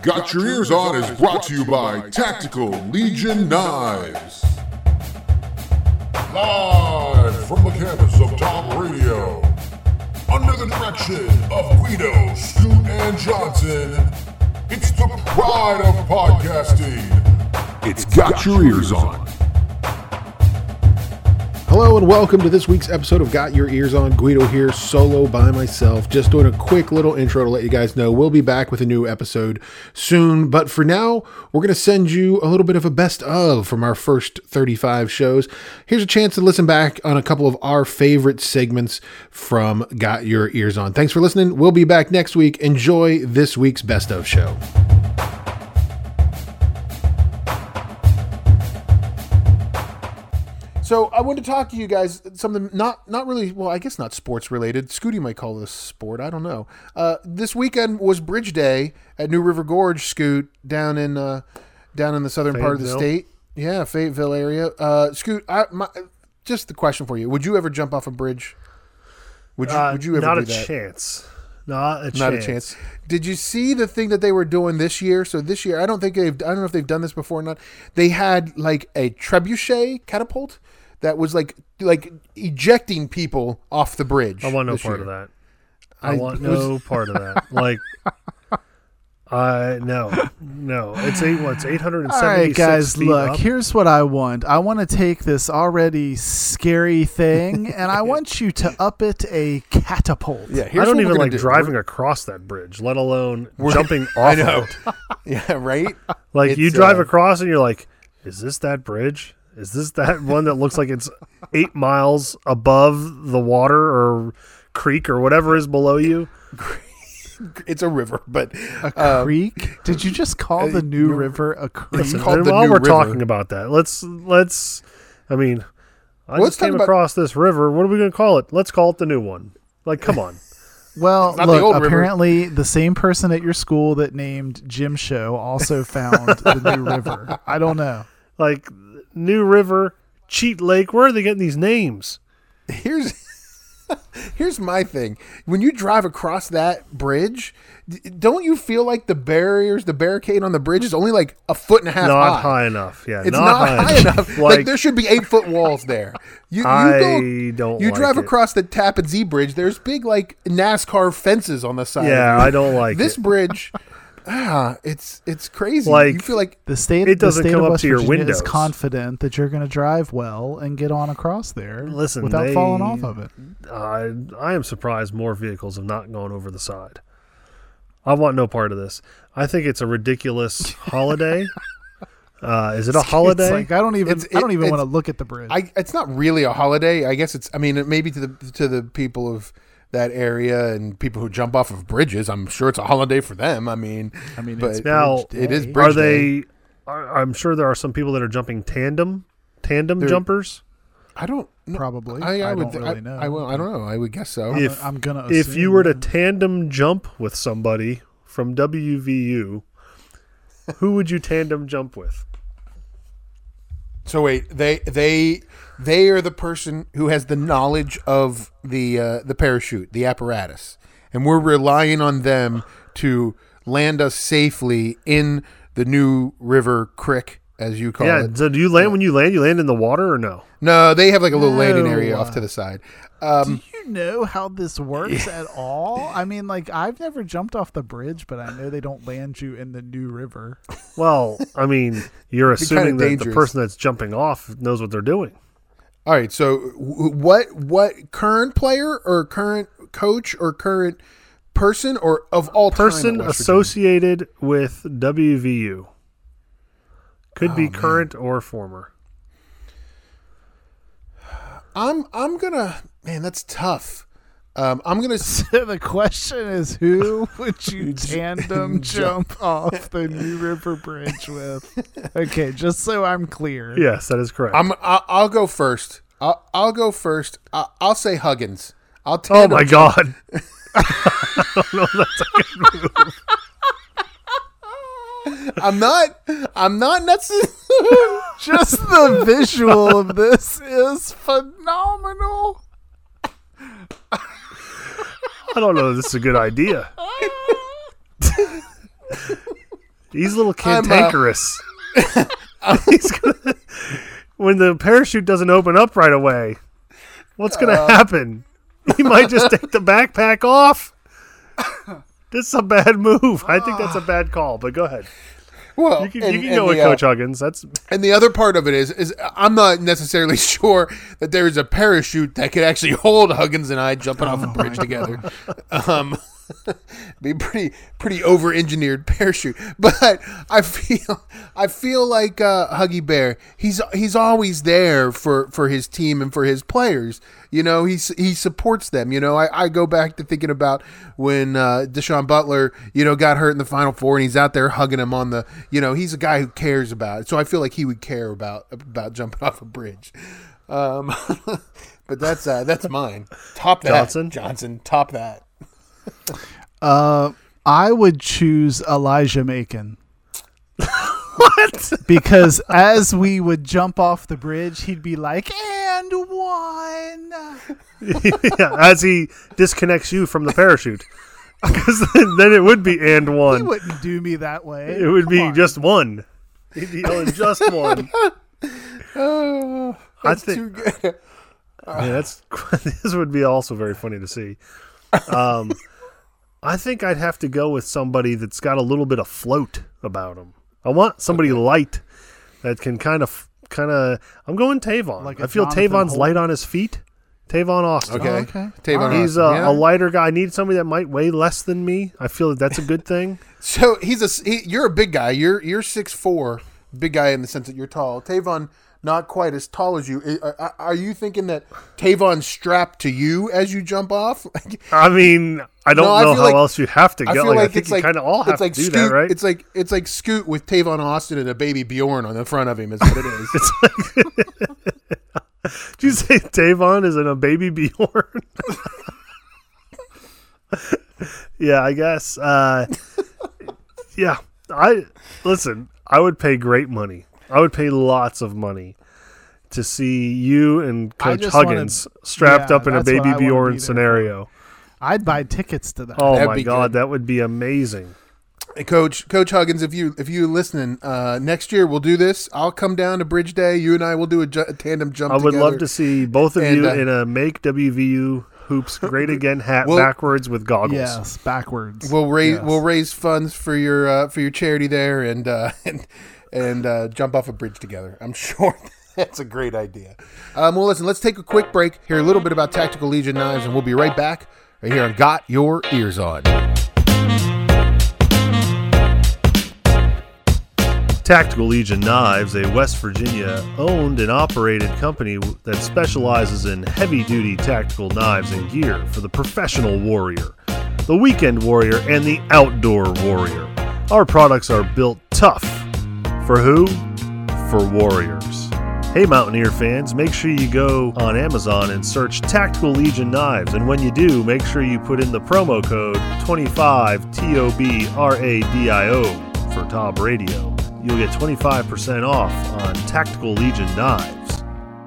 Got Your Ears On is brought to you by Tactical Legion Knives. Live from the campus of Tom Radio, under the direction of Guido, Scoot, and Johnson, it's the pride of podcasting. It's Got Your Ears On. Hello and welcome to this week's episode of Got Your Ears On. Guido here, solo by myself. Just doing a quick little intro to let you guys know we'll be back with a new episode soon. But for now, we're going to send you a little bit of a best of from our first 35 shows. Here's a chance to listen back on a couple of our favorite segments from Got Your Ears On. Thanks for listening. We'll be back next week. Enjoy this week's best of show. So I wanted to talk to you guys something not really, well, I guess not sports related. Scooty might call this sport. I don't know. This weekend was Bridge Day at New River Gorge, Scoot, down in the southern part of the state. Yeah, Fayetteville area. Scoot, just the question for you: would you ever jump off a bridge? Would you ever do that? Not a chance. Not a chance. Did you see the thing that they were doing this year? So this year, I don't know if they've done this before or not. They had like a trebuchet catapult that was like ejecting people off the bridge. I want no part of that. I want no part of that. Like, no. It's 876 All right, guys, feet look, up. here's what I want. I want to take this already scary thing, and I want you to up it a catapult. Yeah, I don't even like driving across that bridge, let alone jumping off of it. Yeah, right? Like, you drive across and you're like, is this that bridge? Is this that one that looks like it's 8 miles above the water or creek or whatever is below you? It's a river, but a creek. Did you just call the New River a creek? It's called the while New we're River. talking about that, let's. I mean, I Let's just came talk about- across this river. What are we going to call it? Let's call it the new one. Like, come on. Well, not the old look, river. apparently the same person at your school that named Jim Show also found the New River. I don't know. Like, New River, Cheat Lake. Where are they getting these names? Here's my thing. When you drive across that bridge, don't you feel like the barricade on the bridge is only like a foot and a half Not high? high enough. Yeah, It's not high enough. Like there should be 8-foot walls there. You drive across the Tappan Zee Bridge. There's big like NASCAR fences on the side. Yeah, I don't like this it. bridge. It's crazy. Like, you feel like The state It doesn't the state come of up West to your Virginia is windows. confident that you're going to drive well and get on across there Listen, without falling off of it. I am surprised more vehicles have not gone over the side. I want no part of this. I think it's a ridiculous holiday. Is it a holiday? It's like I don't even it's- want to look at the bridge. it's not really a holiday. I guess it's. I mean, maybe to the people of that area and people who jump off of bridges. I'm sure it's a holiday for them. I mean, but it's now, Bridge it is Day. Bridge Are Day. they? I'm sure there are some people that are jumping tandem jumpers. I don't know. Probably. I I would. don't really know. I don't know. I would guess so. I'm gonna. If assume, you were to yeah. tandem jump with somebody from WVU, who would you tandem jump with? So wait, they are the person who has the knowledge of the parachute, the apparatus, and we're relying on them to land us safely in the New River Creek, as you call it. So do you land when you land in the water or no? No, they have like a little landing area No. off to the side. Do you know how this works at all? I mean, like, I've never jumped off the bridge, but I know they don't land you in the New River. Well, I mean, you're It'd be kinda assuming that the dangerous. person that's jumping off knows what they're doing. All right, so what current player or current coach or current person or of all time Person at West associated with WVU. Could be man. current or former. Virginia? I'm gonna, man, that's tough. I'm gonna. So the question is, who would you tandem jump off the New River Bridge with? Okay, just so I'm clear. Yes, that is correct. I'll go first. I'll go first. I'll say Huggins. I'll oh tandem my jump. God. I don't know if that's a good move. I'm not necessarily. Just the visual of this is phenomenal. I don't know if this is a good idea. He's a little cantankerous. He's gonna, when the parachute doesn't open up right away, what's going to happen? He might just take the backpack off. This is a bad move. I think that's a bad call, but go ahead. Well, You can go with Coach Huggins. And the other part of it is I'm not necessarily sure that there is a parachute that could actually hold Huggins and I jumping off a bridge together. Be pretty over-engineered parachute, but I feel like Huggy Bear. He's always there for his team and for his players. You know, he supports them. You know, I go back to thinking about when Deshaun Butler, you know, got hurt in the Final Four, and he's out there hugging him on the. You know, he's a guy who cares about it. So I feel like he would care about jumping off a bridge. But that's mine. Top that, Johnson. Top that. I would choose Elijah Macon. What? Because as we would jump off the bridge, he'd be like, "And one." Yeah, as he disconnects you from the parachute. Because then it would be "and one." He wouldn't do me that way. It would Come be on. just one. He'd be yelling just one. Oh, that's too good. Yeah, this would be also very funny to see. I think I'd have to go with somebody that's got a little bit of float about him. I want somebody light that can kind of. I'm going Tavon. Like I feel Jonathan Tavon's Holt? light on his feet. Tavon Austin. Okay. Okay. Tavon He's Austin, yeah. a lighter guy. I need somebody that might weigh less than me. I feel that's a good thing. So you're a big guy. You're 6'4", big guy in the sense that you're tall. Tavon, not quite as tall as you. Are you thinking that Tavon's strapped to you as you jump off? I mean, I don't know how else you have to go. I think you kind of all have to do that, right? It's like Scoot with Tavon Austin and a baby Bjorn on the front of him is what it is. It's like, did you say Tavon is in a baby Bjorn? Yeah, I guess. Yeah, I would pay great money. I would pay lots of money to see you and Coach Huggins strapped up in a baby Bjorn scenario. I'd buy tickets to that. Oh That'd my be God, good. that would be amazing. Hey, Coach Huggins, if you listening, next year we'll do this. I'll come down to Bridge Day. You and I will do a tandem jump. I would together. love to see both of you in a Make WVU Hoops Great Again hat backwards with goggles. Yes, backwards. We'll raise funds for your charity there and jump off a bridge together. I'm sure that's a great idea. Well, listen, let's take a quick break, hear a little bit about Tactical Legion Knives, and we'll be right back right here on Got Your Ears On. Tactical Legion Knives, a West Virginia owned and operated company that specializes in heavy-duty tactical knives and gear for the professional warrior, the weekend warrior, and the outdoor warrior. Our products are built tough. For who? For warriors. Hey Mountaineer fans, make sure you go on Amazon and search Tactical Legion Knives, and when you do, make sure you put in the promo code 25TOBRADIO for Top Radio. You'll get 25% off on Tactical Legion Knives.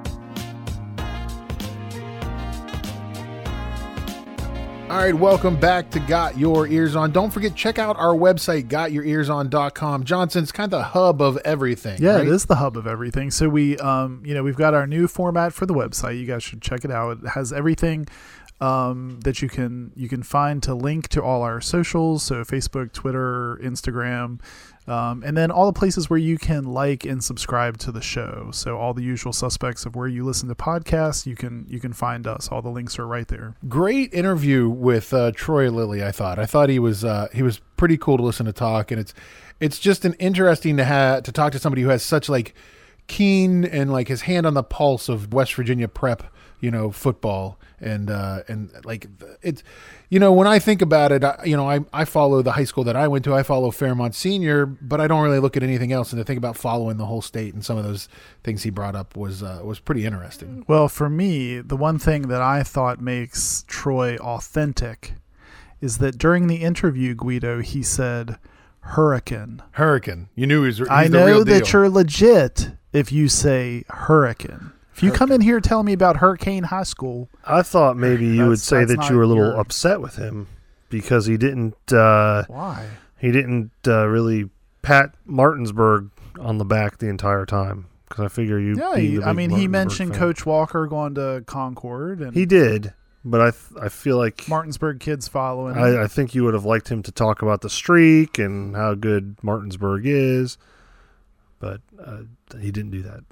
All right, welcome back to Got Your Ears On. Don't forget, check out our website, gotyourearson.com. Johnson, it's kind of the hub of everything. Yeah, right? it is the hub of everything. So we've got our new format for the website. You guys should check it out. It has everything that you can find to link to all our socials. So Facebook, Twitter, Instagram, and then all the places where you can like and subscribe to the show. So all the usual suspects of where you listen to podcasts, you can find us. All the links are right there. Great interview with Troy Lilly. I thought he was pretty cool to listen to talk, and it's just an interesting to talk to somebody who has such like keen and like his hand on the pulse of West Virginia prep, football and like it's, when I think about it, I follow the high school that I went to. I follow Fairmont Senior, but I don't really look at anything else. And to think about following the whole state and some of those things he brought up was pretty interesting. Well, for me, the one thing that I thought makes Troy authentic is that during the interview, Guido, he said hurricane. You knew he's I the know real deal. that you're legit if you say hurricane. If you come in here telling me about Hurricane High School, I thought maybe you would say that's that you were a little not upset with him because he didn't why? he didn't really pat Martinsburg on the back the entire time because I figure you. Yeah, he mentioned Coach Walker going to Concord, and he did, but I feel like Martinsburg kids following. I think you would have liked him to talk about the streak and how good Martinsburg is, but he didn't do that.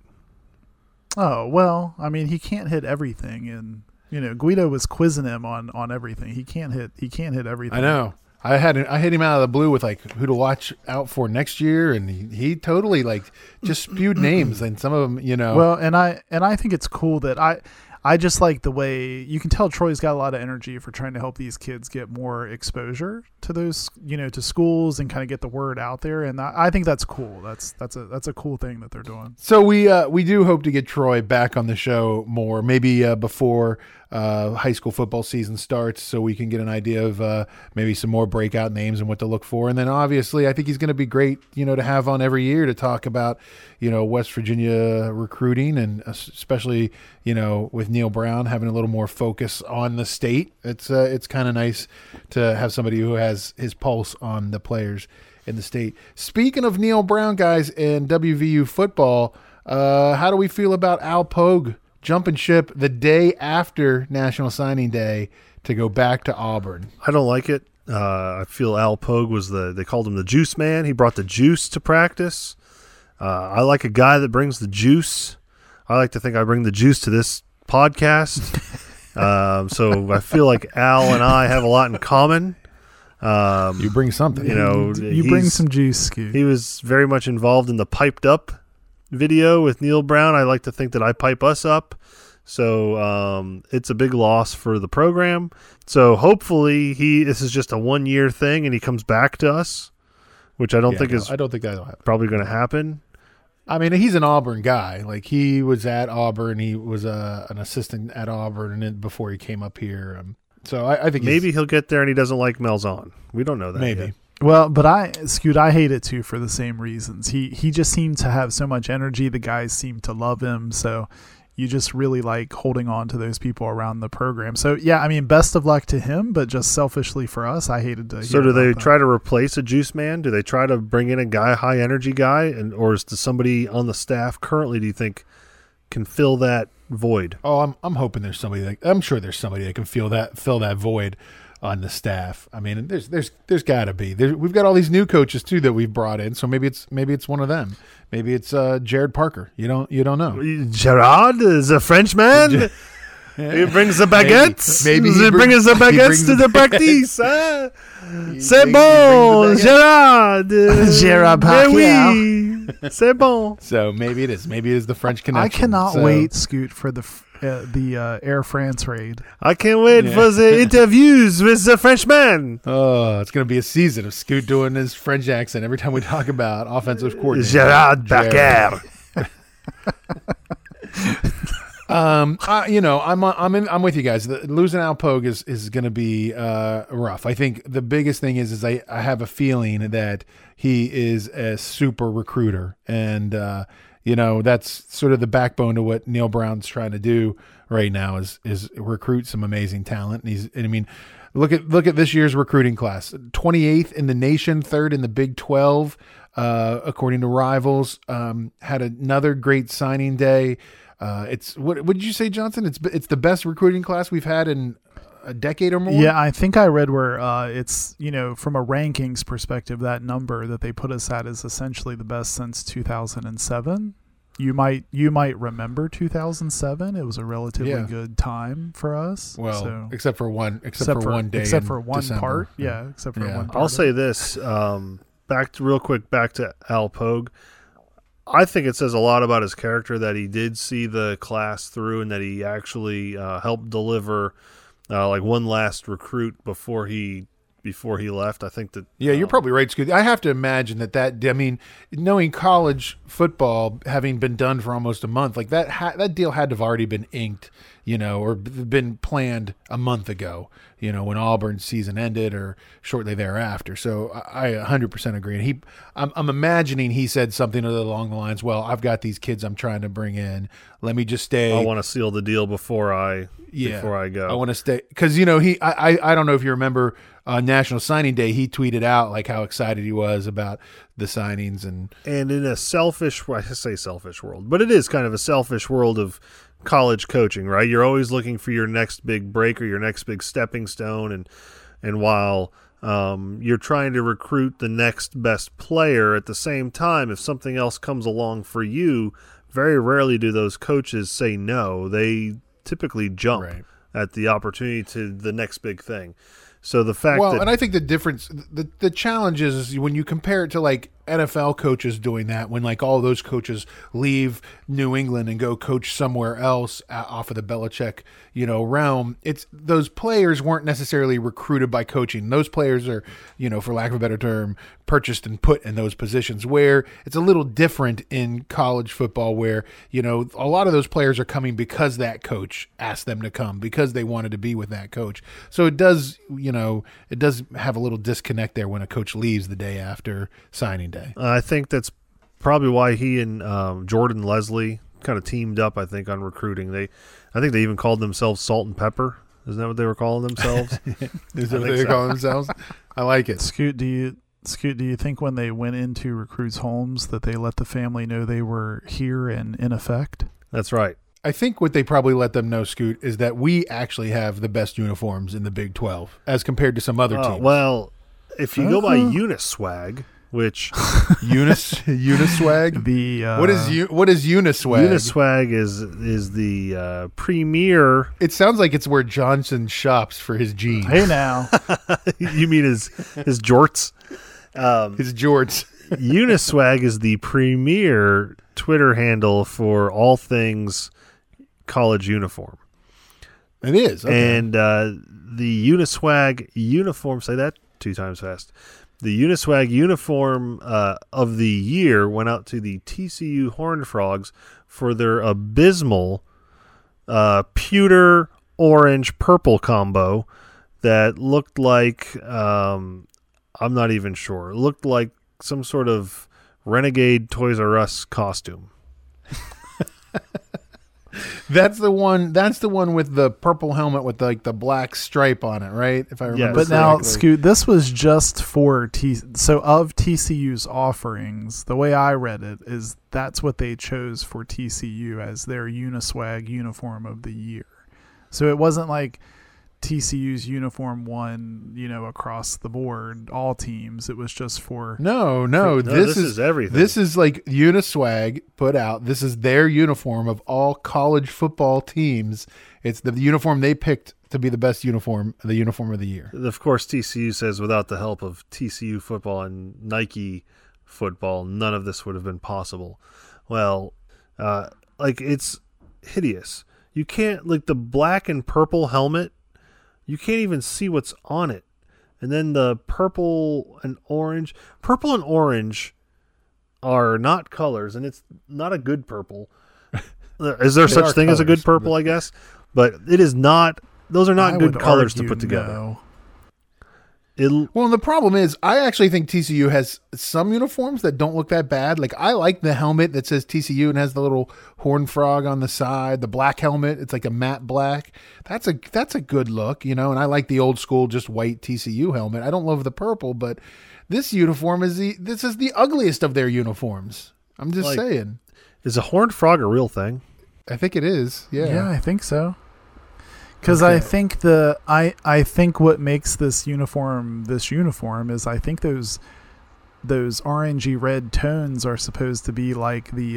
Oh well, I mean he can't hit everything, and Guido was quizzing him on everything. He can't hit everything. I know. I hit him out of the blue with like who to watch out for next year, and he totally like just spewed names, and some of them, Well, and I think it's cool that I just like the way you can tell Troy's got a lot of energy for trying to help these kids get more exposure to those, to schools and kind of get the word out there. And I think that's cool. That's a cool thing that they're doing. So we do hope to get Troy back on the show more, maybe before high school football season starts, so we can get an idea of maybe some more breakout names and what to look for. And then obviously I think he's going to be great, to have on every year to talk about, West Virginia recruiting, and especially, with Neal Brown having a little more focus on the state. It's kind of nice to have somebody who has his pulse on the players in the state. Speaking of Neal Brown, guys, and WVU football, how do we feel about Al Pogue jumping ship the day after National Signing Day to go back to Auburn? I don't like it. I feel Al Pogue was they called him the juice man. He brought the juice to practice. I like a guy that brings the juice. I like to think I bring the juice to this podcast. So I feel like Al and I have a lot in common. You bring something. You bring some juice, Scoot. He was very much involved in the Piped Up video with Neal Brown. I like to think that I pipe us up. So it's a big loss for the program. So hopefully this is just a 1-year thing and he comes back to us, which I don't think that'll happen. Probably going to happen. I mean, he's an Auburn guy. Like, he was at Auburn. He was an assistant at Auburn, and then before he came up here. So I think maybe he'll get there and he doesn't like Malzahn. We don't know that maybe yet. Well, but I hate it too for the same reasons. He just seemed to have so much energy. The guys seemed to love him. So you just really like holding on to those people around the program. So yeah, I mean, best of luck to him, but just selfishly for us, I hated to. So do they try to replace a juice man? Do they try to bring in a high energy guy, or is there somebody on the staff currently, do you think, can fill that void? Oh, I'm hoping there's somebody I'm sure there's somebody that can fill that void on the staff. I mean, there's got to be. We've got all these new coaches too that we've brought in, so maybe it's one of them. Maybe it's Jared Parker. You don't know. Gerard is a Frenchman. He brings the baguettes. Maybe he brings the baguettes to the practice. C'est bon, Gerard. Gerard Parker. Oui. C'est bon. So maybe it is. Maybe it is the French connection. I cannot wait, Scoot, for the Air France raid. I can't wait for the interviews with the Frenchman. Oh, it's going to be a season of Scoot doing his French accent every time we talk about offensive coordinator. Gerard Parker. I'm with you guys. Losing Al Pogue is going to be rough. I think the biggest thing is I have a feeling that he is a super recruiter, and that's sort of the backbone to what Neal Brown's trying to do right now is recruit some amazing talent. And look at this year's recruiting class: 28th in the nation, 3rd in the Big 12, according to Rivals. Had another great signing day. What did you say, Johnson? It's the best recruiting class we've had in a decade or more. Yeah, I think I read where it's from a rankings perspective, that number that they put us at is essentially the best since 2007. You might remember 2007. It was a relatively good time for us. Well, except for one day, except for one December. part. Yeah, except for one part. I'll say this. Back to Al Pogue. I think it says a lot about his character that he did see the class through and that he actually helped deliver like one last recruit before he left. I think that you're probably right, Scoot. I have to imagine knowing college football having been done for almost a month, like that deal had to have already been inked or been planned a month ago, when Auburn's season ended or shortly thereafter. So I 100% agree. And I'm imagining he said something along the lines, well, I've got these kids I'm trying to bring in. Let me just stay. I want to seal the deal before I go. I want to stay. Because, I don't know if you remember National Signing Day, he tweeted out like how excited he was about the signings. And in a selfish world, but it is kind of a selfish world of college coaching, right? You're always looking for your next big break or your next big stepping stone. And while you're trying to recruit the next best player at the same time, if something else comes along for you, very rarely do those coaches say no. They typically jump at the opportunity to the next big thing. So the fact and I think the difference, the challenge is when you compare it to like NFL coaches doing that, when like all those coaches leave New England and go coach somewhere else off of the Belichick, realm, it's those players weren't necessarily recruited by coaching. Those players are, for lack of a better term, purchased and put in those positions, where it's a little different in college football where, a lot of those players are coming because that coach asked them to come, because they wanted to be with that coach. So it does, it does have a little disconnect there when a coach leaves the day after signing day. I think that's probably why he and Jordan Leslie kind of teamed up, I think, on recruiting. I think they even called themselves Salt and Pepper. Isn't that what they were calling themselves? Is that what they were calling themselves? I like it. Scoot, do you think when they went into recruits' homes that they let the family know they were here and in effect? That's right. I think what they probably let them know, Scoot, is that we actually have the best uniforms in the Big 12 as compared to some other teams. Well, if you go by Uniswag, which Uniswag, what is Uniswag? Uniswag is the premier. It sounds like it's where Johnson shops for his jeans. Hey now, you mean his jorts? His jorts. Uniswag is the premier Twitter handle for all things college uniform. It is, okay. And the Uniswag uniform. Say that 2 times fast. The Uniswag uniform of the year went out to the TCU Horned Frogs for their abysmal pewter orange purple combo that looked like I'm not even sure. It looked like some sort of renegade Toys R Us costume. That's the one with the purple helmet with like the black stripe on it, right? If I remember. But now, Scoot, this was just for of TCU's offerings. The way I read it is that's what they chose for TCU as their Uniswag uniform of the year. So it wasn't like TCU's uniform won, across the board, all teams. It was just for no. This is everything. This is like Uniswag put out. This is their uniform of all college football teams. It's the uniform they picked to be the best uniform, the uniform of the year. Of course, TCU says without the help of TCU football and Nike football, none of this would have been possible. Well, it's hideous. You can't, like the black and purple helmet, you can't even see what's on it. And then the purple and orange are not colors, and it's not a good purple. Is there such thing as a good purple, I guess? But it is not. Those are not good colors to put together. No. Well, and the problem is, I actually think TCU has some uniforms that don't look that bad. Like, I like the helmet that says TCU and has the little horned frog on the side. The black helmet, it's like a matte black. That's a good look, And I like the old school, just white TCU helmet. I don't love the purple, but this uniform is the ugliest of their uniforms. I'm just saying. Is a horned frog a real thing? I think it is. Yeah. Yeah, I think so. Because I think I think what makes this uniform is I think those orangey red tones are supposed to be like the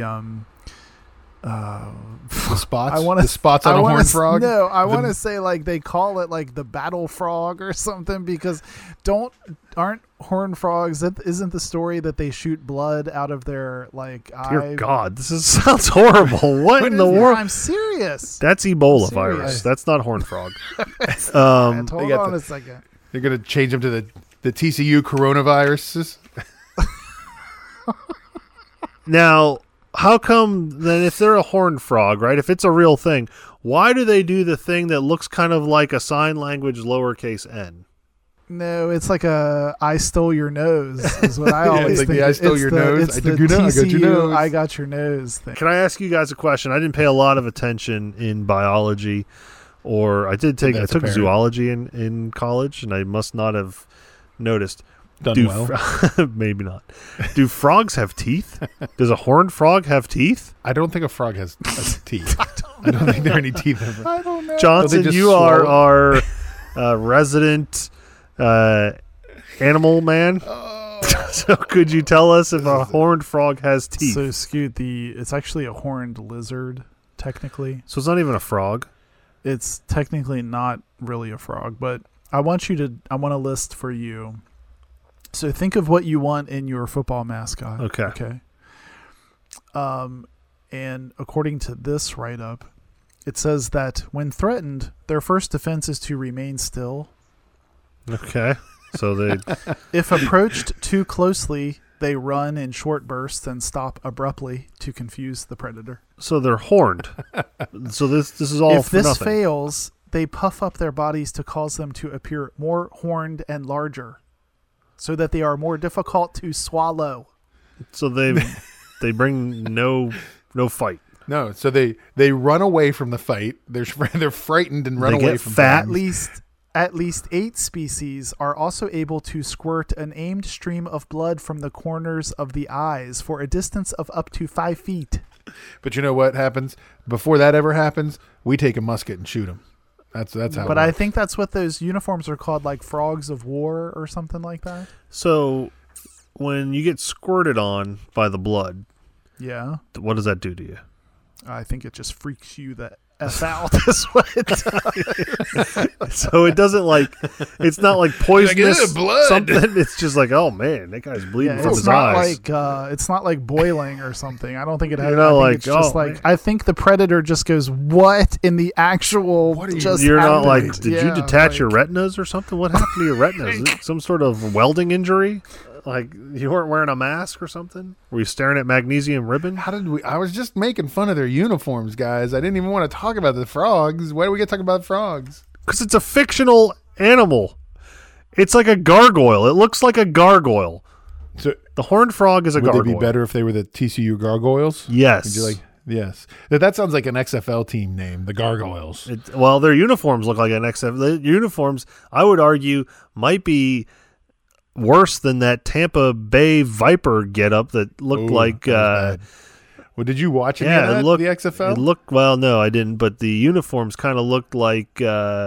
spots. The spots on a horned frog. No, I want to say like they call it like the battle frog or something, because aren't horned frogs? Isn't the story that they shoot blood out of their eye? Dear God, sounds horrible. What in the world? I'm serious. That's Ebola virus. That's not horned frog. Hold on a second. They're gonna change them to the TCU coronaviruses. Now, how come then if they're a horned frog, right? If it's a real thing, why do they do the thing that looks kind of like a sign language lowercase n? No, it's like a "I stole your nose" is what I always like think. the "I stole your nose." It's I the took your nose. I got your TCU, nose. I got your nose thing. Can I ask you guys a question? I didn't pay a lot of attention in biology, or I took apparent. zoology in college, and I must not have noticed. Done well. Maybe not. Do frogs have teeth? Does a horned frog have teeth? I don't think a frog has teeth. I don't think there are any teeth. I don't know. Johnson, just you are swallow? our resident animal man. So could you tell us if a horned frog has teeth? So Scoot, it's actually a horned lizard, technically. So it's not even a frog. It's technically not really a frog, but I want to list for you. So think of what you want in your football mascot. Okay. And according to this write-up, it says that when threatened, their first defense is to remain still. Okay. So they If approached too closely, they run in short bursts and stop abruptly to confuse the predator. so they're horned. So this is all If for this nothing. fails, they puff up their bodies to cause them to appear more horned and larger, so that they are more difficult to swallow. So they bring no fight. No, so they run away from the fight. They're frightened and run They away get from fat. things. At least 8 species are also able to squirt an aimed stream of blood from the corners of the eyes for a distance of up to 5 feet. But you know what happens before that ever happens? We take a musket and shoot them. That's how. But I think that's what those uniforms are called, like frogs of war or something like that. So when you get squirted on by the blood, Yeah. what does that do to you? I think it just freaks you the F out. That's what it does. So it doesn't it's not like poisonous "Ugh, blood." something. It's just like, oh man, that guy's bleeding Yeah, from it's his not eyes. it's not like boiling or something. I don't think it has. You're not I think like, it's just oh, like man. I think the predator just goes, "What in the actual?" What are you- just You're not happened?" like, did Yeah, you detach like- your retinas or something? What happened to your retinas? Is it some sort of welding injury? Like you weren't wearing a mask or something? Were you staring at magnesium ribbon? How did we? I was just making fun of their uniforms, guys. I didn't even want to talk about the frogs. Why do we get to talk about frogs? Because it's a fictional animal. It's like a gargoyle. It looks like a gargoyle. So The horned frog is a would gargoyle. they be better if they were the TCU Gargoyles? Yes. Would you like? Yes. That sounds like an XFL team name, the Gargoyles. Well, their uniforms look like an XF. The uniforms, I would argue, might be worse than that Tampa Bay Viper getup that looked Ooh, like. that was bad. Well, did you watch any of Yeah, that, it looked. the XFL? It looked well. No, I didn't. But the uniforms kind of looked like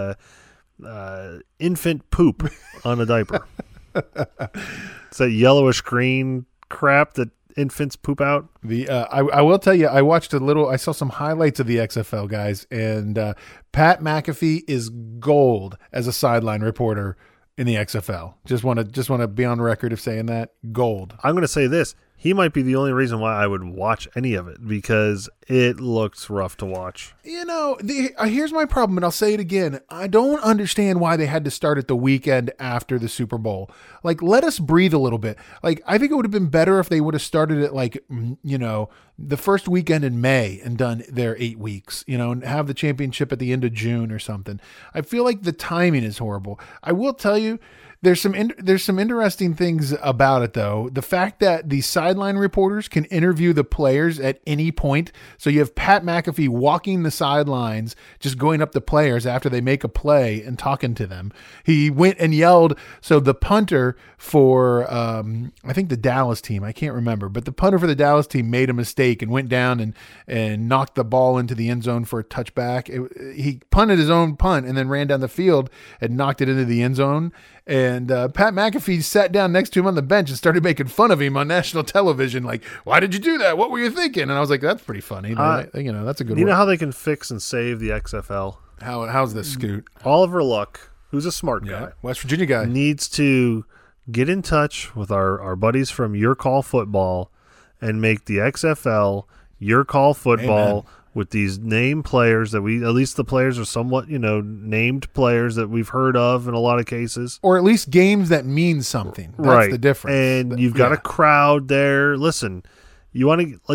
infant poop on a diaper. It's that yellowish green crap that infants poop out. I will tell you, I watched I saw some highlights of the XFL, guys, and Pat McAfee is gold as a sideline reporter in the XFL. Just want to be on record of saying that. Gold. I'm going to say this. He might be the only reason why I would watch any of it because it looks rough to watch. You know, here's my problem, and I'll say it again. I don't understand why they had to start it the weekend after the Super Bowl. Like, let us breathe a little bit. Like, I think it would have been better if they would have started it like, you know, the first weekend in May and done their 8 weeks, you know, and have the championship at the end of June or something. I feel like the timing is horrible. I will tell you, there's some interesting things about it, though. The fact that the sideline reporters can interview the players at any point. So you have Pat McAfee walking the sidelines, just going up to players after they make a play and talking to them. He went and yelled. So the punter for, I think the Dallas team, I can't remember, but the punter for the Dallas team made a mistake and went down and knocked the ball into the end zone for a touchback. He punted his own punt and then ran down the field and knocked it into the end zone. And Pat McAfee sat down next to him on the bench and started making fun of him on national television. Like, why did you do that? What were you thinking? And I was like, that's pretty funny. You know, that's a good You one. know how they can fix and save the XFL? How's this, Scoot? Oliver Luck, who's a smart guy, West Virginia guy. needs to get in touch with our buddies from Your Call Football and make the XFL Your Call Football. Amen. With these named players that at least the players are somewhat, you know, named players that we've heard of in a lot of cases. Or at least games that mean something. That's Right. the difference. And you've got a crowd there. Listen, you want to, like,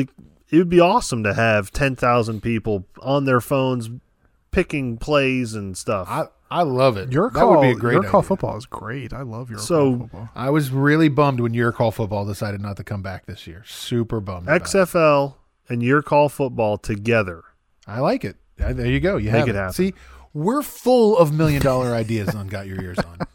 it would be awesome to have 10,000 people on their phones picking plays and stuff. I love it. Your That call, would be a great your call idea. football is great. I love your So- call football. I was really bummed when Your Call Football decided not to come back this year. Super bummed. about it. XFL and Your Call Football together. I like it. There you go. You Make have it happen. See, we're full of $1 million ideas on Got Your Ears On.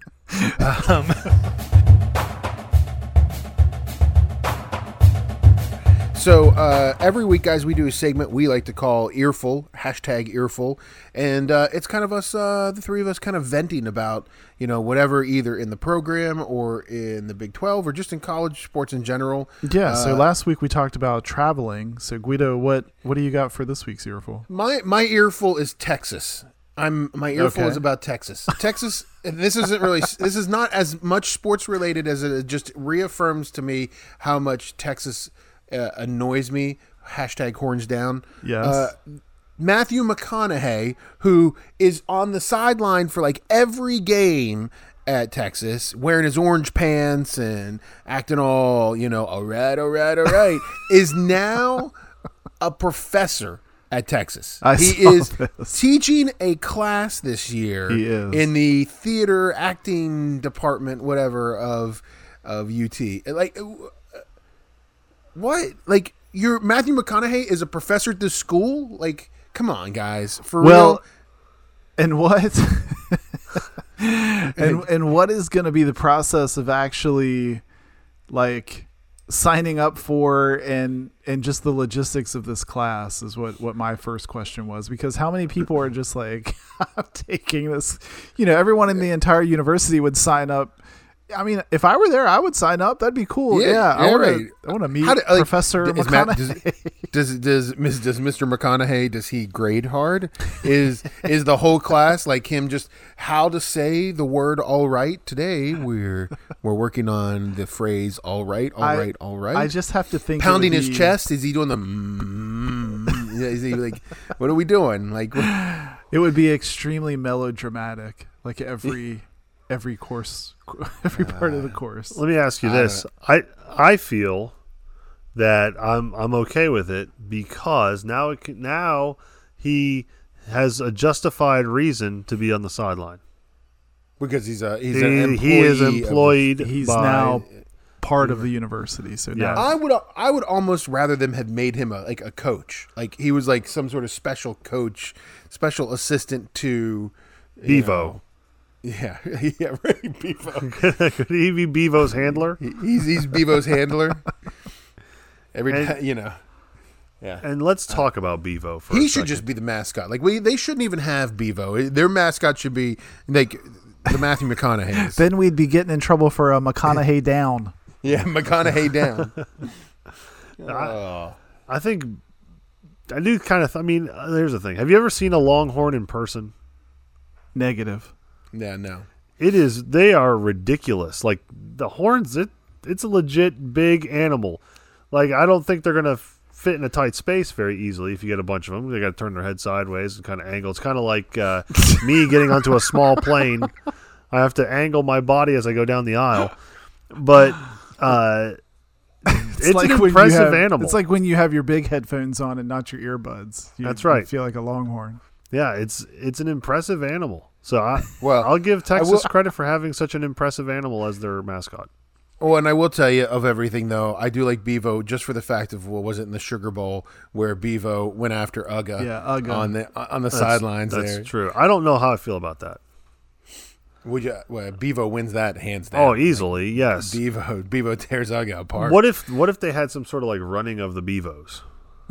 So every week, guys, we do a segment we like to call Earful, #Earful. And it's kind of us, the three of us, kind of venting about, whatever, either in the program or in the Big 12 or just in college sports in general. Yeah. So last week we talked about traveling. So Guido, what do you got for this week's earful? My earful is Texas. My earful Okay. is about Texas. Texas. And this isn't really. This is not as much sports related as it just reaffirms to me how much Texas annoys me. #horns down. Yes. Matthew McConaughey, who is on the sideline for like every game at Texas, wearing his orange pants and acting all, all right, is now a professor at Texas. He is teaching a class this year He is. in the theater acting department, whatever, of UT. Like, what? Like, Matthew McConaughey is a professor at this school? Like, come on, guys. For real. And what? and what is going to be the process of actually, like, signing up for and just the logistics of this class is what my first question was, because how many people are just like, I'm taking this, everyone in the entire university would sign up. I mean, if I were there, I would sign up. That'd be cool. Yeah, I want to meet Professor McConaughey. Does Mr. McConaughey, does he grade hard? Is the whole class like him just how to say the word all right? Today we're working on the phrase all right. I just have to think pounding his chest. Is he doing the is he like, what are we doing? Like, it would be extremely melodramatic, like every course, every part of the course. Let me ask you this. I feel that I'm okay with it because now he has a justified reason to be on the sideline. Because he's an He employee. is employed. He's by, now part of the university. So Yeah. now I would almost rather them have made him a coach. Like he was like some sort of special coach, special assistant to Bevo. Yeah, right. Bevo. Could he be Bevo's handler? He's Bevo's handler. Every time, Yeah. And let's talk about Bevo for a He should second. just be the mascot. Like they shouldn't even have Bevo. Their mascot should be like the Matthew McConaughey's. then we'd be getting in trouble for a McConaughey down. Yeah, McConaughey down. I think I do kind of. Here's the thing. Have you ever seen a longhorn in person? Negative. Yeah, no. It is. They are ridiculous. Like the horns. It's a legit big animal. Like I don't think they're gonna fit in a tight space very easily. If you get a bunch of them, they got to turn their head sideways and kind of angle. It's kind of like me getting onto a small plane. I have to angle my body as I go down the aisle. But it's like an when impressive animal. It's like when you have your big headphones on and not your earbuds. That's right. You feel like a longhorn. Yeah, it's an impressive animal. So Well, I'll give I Texas will- credit for having such an impressive animal as their mascot. Oh, and I will tell you of everything though, I do like Bevo just for the fact of what was it in the Sugar Bowl where Bevo went after Uga, Yeah, Uga. on the sidelines That's there. true. I don't know how I feel about that. Bevo wins that hands down. Oh, easily, yes. Bevo tears Uga apart. What if they had some sort of like running of the Bevos?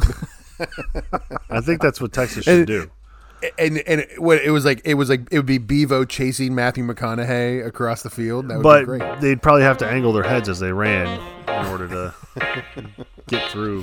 I think that's what Texas should do. And it would be Bevo chasing Matthew McConaughey across the field. That would be great. But they'd probably have to angle their heads as they ran in order to get through.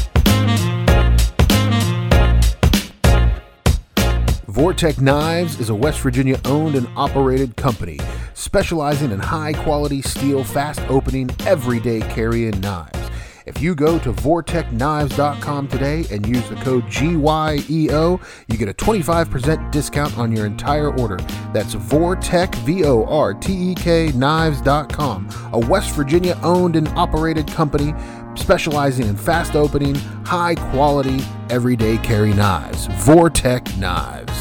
Vortec Knives is a West Virginia owned and operated company specializing in high quality steel, fast opening, everyday carrying knives. If you go to vortechknives.com today and use the code GYEO, you get a 25% discount on your entire order. That's Vortek, VORTEK knives.com, a West Virginia owned and operated company specializing in fast opening, high quality, everyday carry knives. Vortek Knives.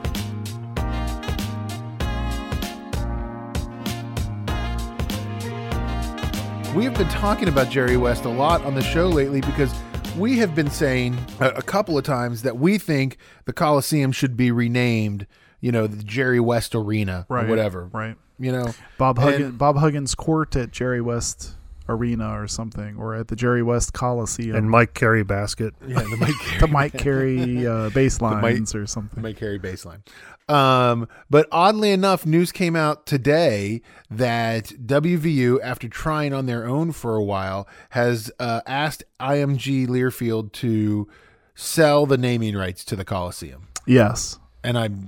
We have been talking about Jerry West a lot on the show lately because we have been saying a couple of times that we think the Coliseum should be renamed, the Jerry West Arena or whatever. Right. Bob Huggins Court at Jerry West Arena or something, or at the Jerry West Coliseum. And Mike Carey basket. Yeah, the Mike Carey baselines or something. Mike Carey baseline. But oddly enough, news came out today that WVU, after trying on their own for a while, has asked IMG Learfield to sell the naming rights to the Coliseum. Yes. And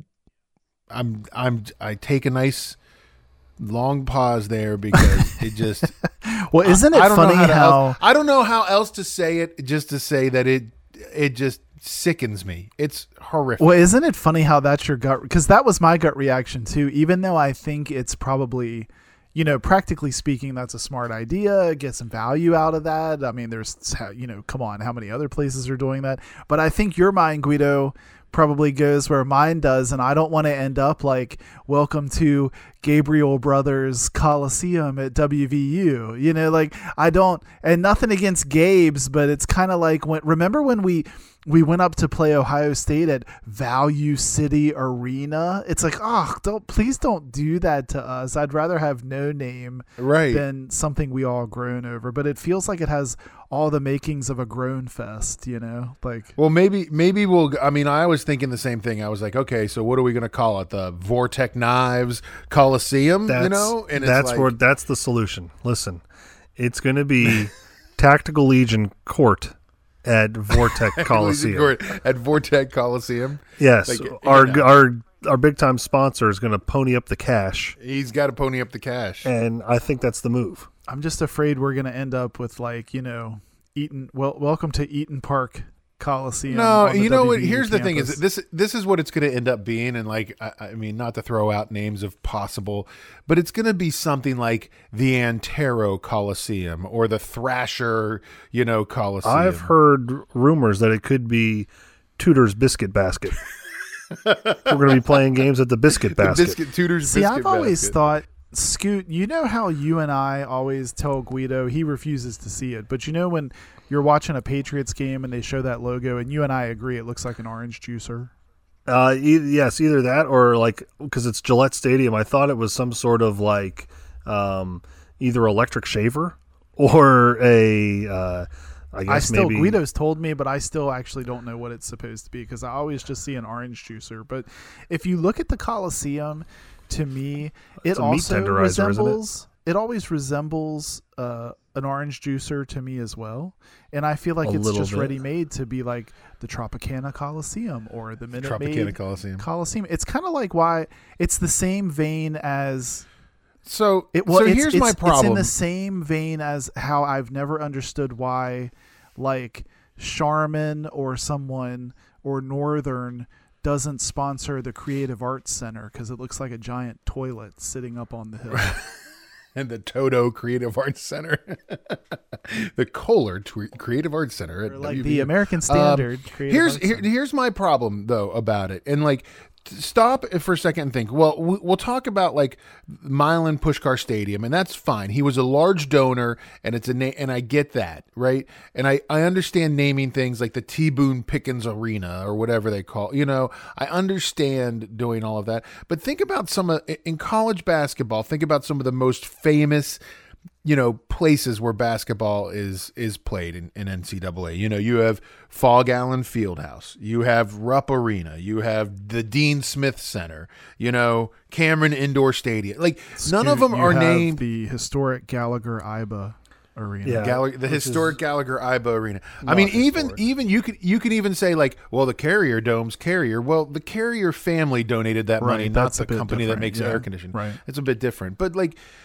I take a nice long pause there because it just well, isn't it funny how I don't know how else to say it, just to say that it just sickens me. It's horrific. Well, isn't it funny how that's your gut, because that was my gut reaction too, even though I think it's probably, practically speaking, that's a smart idea, get some value out of that. I mean, there's come on, how many other places are doing that? But I think your mind, Guido, probably goes where mine does, and I don't want to end up like welcome to Gabriel Brothers Coliseum at WVU. Like I don't, and nothing against Gabe's, but it's kind of like remember when we went up to play Ohio State at Value City Arena? It's like, please don't do that to us. I'd rather have no name than something we all groan over. But it feels like it has all the makings of a groan fest, like. Well, maybe we'll. I mean, I was thinking the same thing. I was like, okay, so what are we going to call it? The Vortek Knives Coliseum, and that's the solution. Listen, it's going to be Tactical Legion Court at Vortek Coliseum. At Vortek Coliseum. Yes, our big time sponsor is going to pony up the cash. He's got to pony up the cash, and I think that's the move. I'm just afraid we're going to end up with Eaton. Well, welcome to Eaton Park Coliseum. No, you know what? WVU Here's the thing: campus. is this is what it's going to end up being, and I mean, not to throw out names of possible, but it's going to be something like the Antero Coliseum or the Thrasher, Coliseum. I've heard rumors that it could be Tudor's Biscuit Basket. We're going to be playing games at the Biscuit Basket. Tudor's See, Biscuit I've always Basket. thought, Scoot, how you and I always tell Guido he refuses to see it, but when you're watching a Patriots game and they show that logo and you and I agree it looks like an orange juicer? Yes, either that or because it's Gillette Stadium, I thought it was some sort of either electric shaver or a Guido's told me, but I still actually don't know what it's supposed to be because I always just see an orange juicer. But if you look at the Coliseum, to me, it also resembles. It always resembles an orange juicer to me as well, and I feel like it's just ready made to be like the Tropicana Coliseum or the Minute Maid Coliseum. It's kind of like why it's the same vein as. Here's my problem. It's in the same vein as how I've never understood why, Charmin or someone or Northern doesn't sponsor the Creative Arts Center because it looks like a giant toilet sitting up on the hill. And the Toto Creative Arts Center, the Kohler Creative Arts Center at WVU. The American Standard. Here's my problem though about it, and stop for a second and think. Well, we'll talk about Milan Puskar Stadium, and that's fine. He was a large donor, and it's and I get that, right? And I understand naming things like the T. Boone Pickens Arena or whatever they call. I understand doing all of that, but think about in college basketball. Think about some of the most famous places where basketball is played in NCAA. You have Fog Allen Fieldhouse, you have Rupp Arena, you have the Dean Smith Center, Cameron Indoor Stadium. None of them are named. The historic Gallagher Iba Arena. Yeah, the historic Gallagher Iba Arena. I mean, even you could even say the Carrier Dome's Carrier. Well, the Carrier family donated that money, not the company that makes air conditioning. Right. It's a bit different, but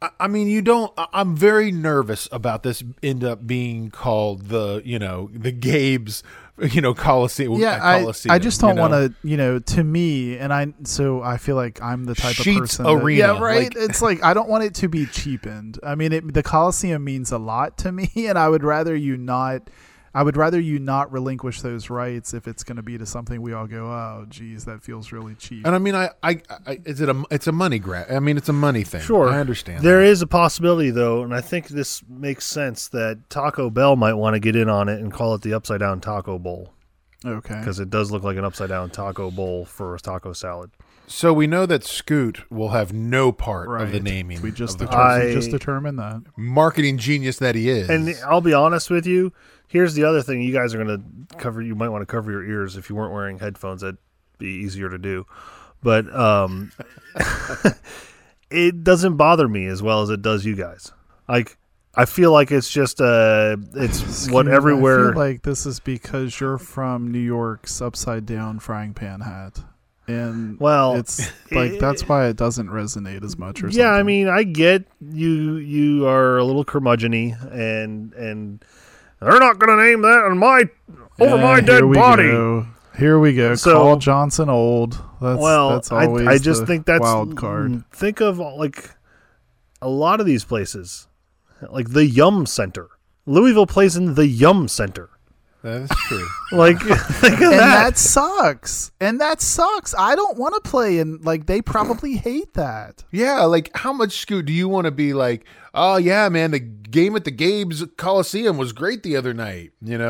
I mean, you don't. I'm very nervous about this end up being called the Gabe's, Coliseum. Yeah, Coliseum, I just don't want to, to me, and I feel like I'm the type Sheets of person. Arena, yeah, right. It's like I don't want it to be cheapened. I mean, the Coliseum means a lot to me, and I would rather you not. I would rather you not relinquish those rights if it's going to be to something we all go, oh, geez, that feels really cheap. And I mean, it's a money grab. I mean, it's a money thing. Sure, I understand. There is a possibility, though, and I think this makes sense that Taco Bell might want to get in on it and call it the Upside Down Taco Bowl. Okay. Because it does look like an upside down taco bowl for a taco salad. So we know that Scoot will have no part of the naming. We just of the determined that. Marketing genius that he is. And I'll be honest with you. Here's the other thing you guys are going to cover. You might want to cover your ears if you weren't wearing headphones. That'd be easier to do. But it doesn't bother me as well as it does you guys. Like, I feel like it's just it's what everywhere. I feel like this is because you're from New York's upside down frying pan hat. And it's like that's why it doesn't resonate as much or something. Yeah, I mean, I get you are a little curmudgeon-y and they're not going to name that on my dead body. Here we go. So, Call Johnson old. That's always I just think that's wild card. Think of like a lot of these places, like the Yum Center. Louisville plays in the Yum Center. That is true. Like, think of that sucks. And that sucks. I don't want to play in, like, they probably hate that. Yeah, like, how much, Scoot, do you want to be like, oh, yeah, man, the game at the Gabe's Coliseum was great the other night,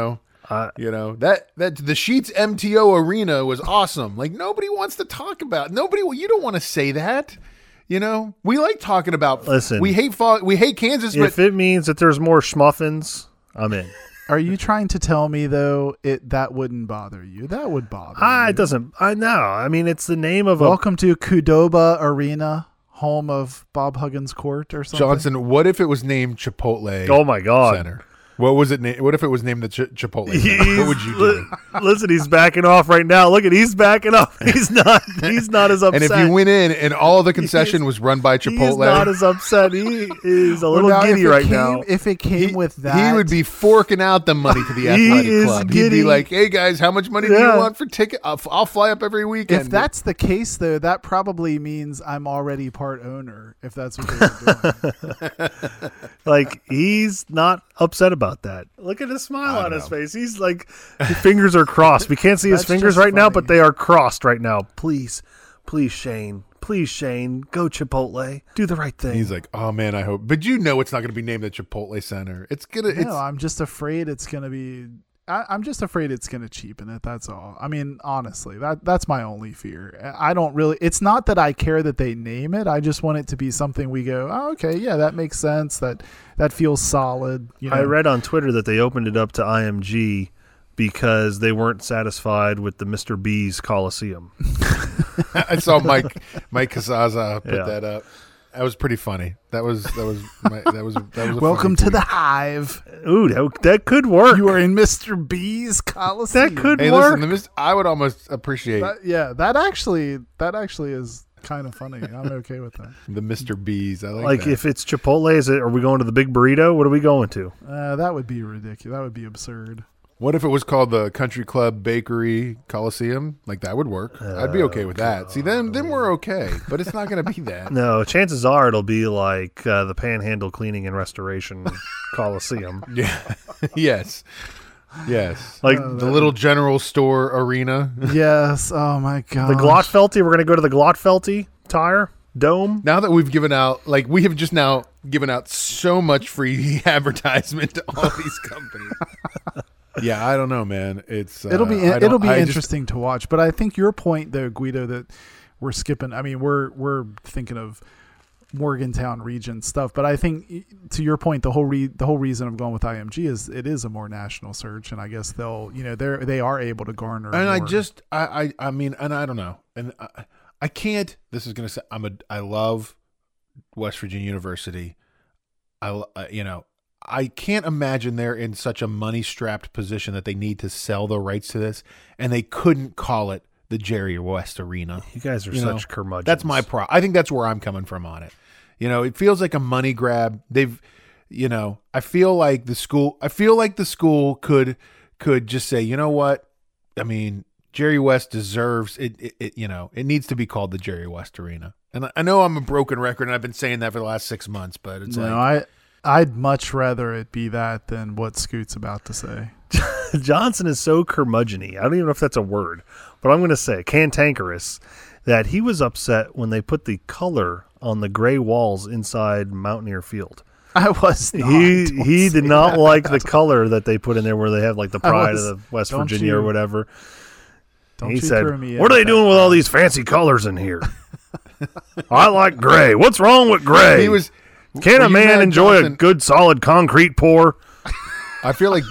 that the Sheets MTO Arena was awesome. Like, nobody wants to talk about, you don't want to say that. We like talking about, listen, we hate Kansas, if it means that there's more schmuffins, I'm in. Are you trying to tell me, though, that wouldn't bother you? That would bother you. It doesn't. I know. I mean, it's the name of Welcome to Qdoba Arena, home of Bob Huggins Court or something. Johnson, what if it was named Chipotle Oh, my God. Center? What was it named? What if it was named the Chipotle Center? What would you do? Listen, he's backing off right now. Look he's backing off. He's not as upset. And if you went in and all the concession was run by Chipotle. He's not as upset. He is a little giddy right now. If it came with that. He would be forking out the money to the athletic club. He'd be like, hey, guys, how much money do you want for ticket? I'll fly up every weekend. If that's the case, though, that probably means I'm already part owner, if that's what they were doing. Like, he's not upset about that. Look at his smile on his face. He's like, his fingers are crossed. We can't see his fingers right now, but they are crossed right now. Please, Shane. Please, Shane, go Chipotle. Do the right thing. He's like, oh, man, I hope. But it's not going to be named the Chipotle Center. No, I'm just afraid it's going to be. I'm just afraid it's going to cheapen it. That's all. I mean, honestly, that's my only fear. I don't really. It's not that I care that they name it. I just want it to be something we go, oh, okay, yeah, that makes sense. That feels solid. I read on Twitter that they opened it up to IMG because they weren't satisfied with the Mr. B's Coliseum. I saw Mike Casaza put that up. That was pretty funny. That was Welcome to the Hive. Ooh, that could work. You are in Mr. B's Coliseum. That could work. Listen, I would almost appreciate that actually is kind of funny. I'm okay with that. The Mr. B's. I like that. If it's Chipotle, are we going to the Big Burrito? What are we going to? That would be ridiculous. That would be absurd. What if it was called the Country Club Bakery Coliseum? Like, that would work. I'd be okay with that. See, then we're okay. But it's not going to be that. No, chances are it'll be like the Panhandle Cleaning and Restoration Coliseum. Yeah. Yes. Like the little general store arena. Yes. Oh, my God. The Glotfelty. We're going to go to the Glotfelty Tire Dome. Now that we've given out, we have just now given out so much free advertisement to all these companies. Yeah, I don't know, man. It'll be interesting to watch. But I think your point, though, Guido, that we're skipping. I mean, we're thinking of Morgantown region stuff. But I think, to your point, the whole reason of going with IMG is it is a more national search, and I guess they are able to garner. And more. I mean, and I don't know, and I can't. This is gonna say I love West Virginia University. I can't imagine they're in such a money-strapped position that they need to sell the rights to this, and they couldn't call it the Jerry West Arena. You guys are such curmudgeons. That's my problem. I think that's where I'm coming from on it. It feels like a money grab. I feel like the school could just say, you know what? I mean, Jerry West deserves it. It needs to be called the Jerry West Arena. And I know I'm a broken record, and I've been saying that for the last 6 months, but it's I'd much rather it be that than what Scoot's about to say. Johnson is so curmudgeon-y. I don't even know if that's a word, but I'm going to say cantankerous that he was upset when they put the color on the gray walls inside Mountaineer Field. I was not. He did not like the color that they put in there where they have like the pride of the West Virginia or whatever. He said, "What are they doing with all these fancy colors in here? I like gray. What's wrong with gray? Can a man enjoy a good solid concrete pour?" I feel like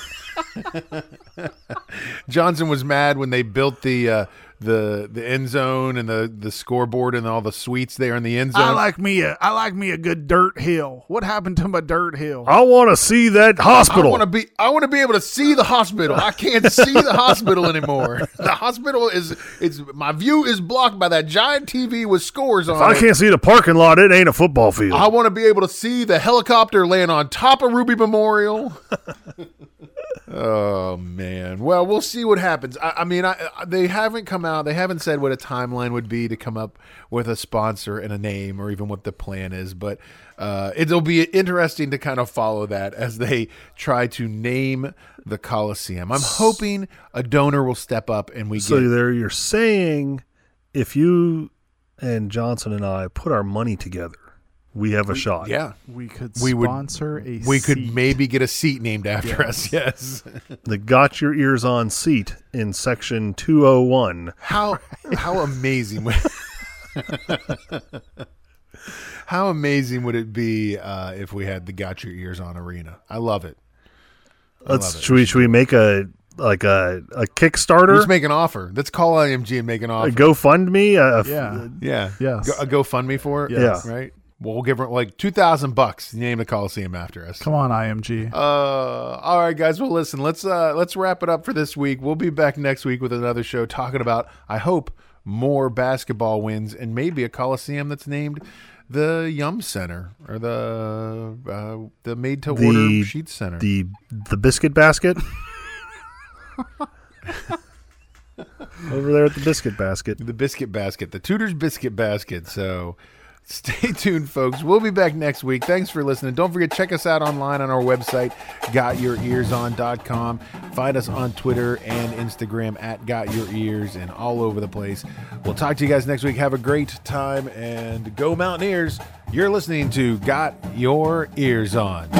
Johnson was mad when they built the end zone and the scoreboard and all the suites there in the end zone. I like me a good dirt hill. What happened to my dirt hill? I want to see that hospital. I want to be able to see the hospital. I can't see the hospital anymore. The hospital is my view is blocked by that giant TV with scores on it. If I can't see the parking lot, it ain't a football field. I want to be able to see the helicopter land on top of Ruby Memorial. Oh man. Well, we'll see what happens. I mean, they haven't come out. They haven't said what a timeline would be to come up with a sponsor and a name, or even what the plan is. But it'll be interesting to kind of follow that as they try to name the Coliseum. I'm hoping a donor will step up and we. So there, you're saying if you and Johnson and I put our money together, we have a shot. Yeah. We could sponsor a seat. We could maybe get a seat named after us, yes. The Got Your Ears On seat in section 201. How amazing how amazing would it be if we had the Got Your Ears On arena? I love it. Should we make a Kickstarter? Let's make an offer. Let's call IMG and make an offer. A GoFundMe? Yeah. Yes. A GoFundMe for it? Yes. Yeah. Right? Well, we'll give her like $2,000 to name the Coliseum after us. Come on, IMG. All right, guys. Well, listen, let's wrap it up for this week. We'll be back next week with another show talking about, I hope, more basketball wins and maybe a Coliseum that's named the Yum Center or the Made to Order Sheet Center. The Biscuit Basket. Over there at the Biscuit Basket. The Biscuit Basket. The Tudor's Biscuit Basket. So stay tuned, folks. We'll be back next week. Thanks for listening. Don't forget, check us out online on our website, gotyourearson.com. Find us on Twitter and Instagram at gotyourears and all over the place. We'll talk to you guys next week. Have a great time and go Mountaineers. You're listening to Got Your Ears On.